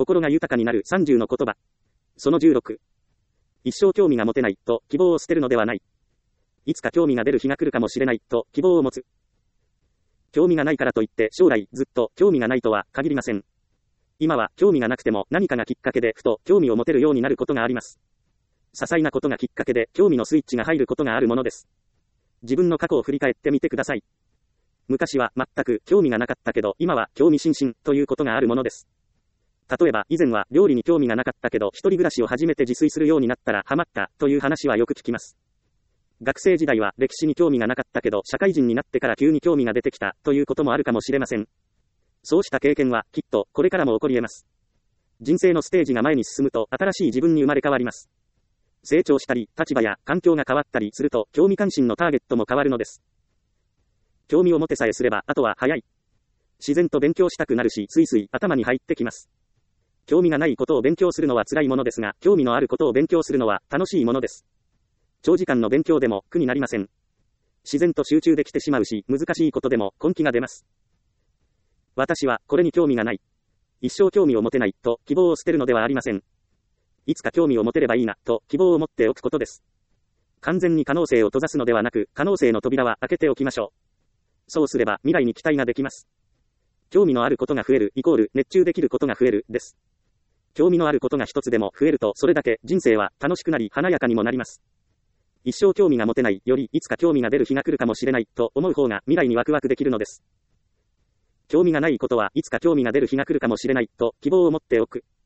心が豊かになる30の言葉。その16。一生興味が持てないと希望を捨てるのではない。いつか興味が出る日が来るかもしれないと希望を持つ。興味がないからといって将来ずっと興味がないとは限りません。今は興味がなくても何かがきっかけでふと興味を持てるようになることがあります。些細なことがきっかけで興味のスイッチが入ることがあるものです。自分の過去を振り返ってみてください。昔は全く興味がなかったけど今は興味津々ということがあるものです。例えば以前は料理に興味がなかったけど一人暮らしを始めて自炊するようになったらハマったという話はよく聞きます。学生時代は歴史に興味がなかったけど社会人になってから急に興味が出てきたということもあるかもしれません。そうした経験はきっとこれからも起こり得ます。人生のステージが前に進むと新しい自分に生まれ変わります。成長したり立場や環境が変わったりすると興味関心のターゲットも変わるのです。興味を持てさえすればあとは早い。自然と勉強したくなるしついつい頭に入ってきます。興味がないことを勉強するのは辛いものですが、興味のあることを勉強するのは楽しいものです。長時間の勉強でも苦になりません。自然と集中できてしまうし、難しいことでも根気が出ます。私はこれに興味がない。一生興味を持てないと希望を捨てるのではありません。いつか興味を持てればいいなと希望を持っておくことです。完全に可能性を閉ざすのではなく、可能性の扉は開けておきましょう。そうすれば未来に期待ができます。興味のあることが増えるイコール熱中できることが増えるです。興味のあることが一つでも増えるとそれだけ人生は楽しくなり華やかにもなります。一生興味が持てないよりいつか興味が出る日が来るかもしれないと思う方が未来にワクワクできるのです。興味がないことはいつか興味が出る日が来るかもしれないと希望を持っておく。